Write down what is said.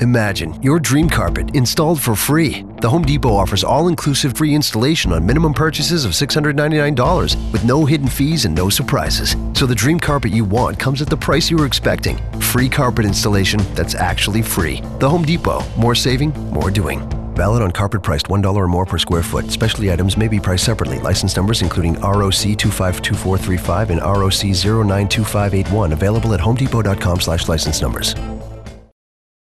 Imagine your dream carpet installed for free. The Home Depot offers all-inclusive free installation on minimum purchases of $699 with no hidden fees and no surprises. So the dream carpet you want comes at the price you were expecting. Free carpet installation that's actually free. The Home Depot. More saving, more doing. Valid on carpet priced $1 or more per square foot. Specialty items may be priced separately. License numbers including ROC 252435 and ROC 092581 available at homedepot.com/license numbers.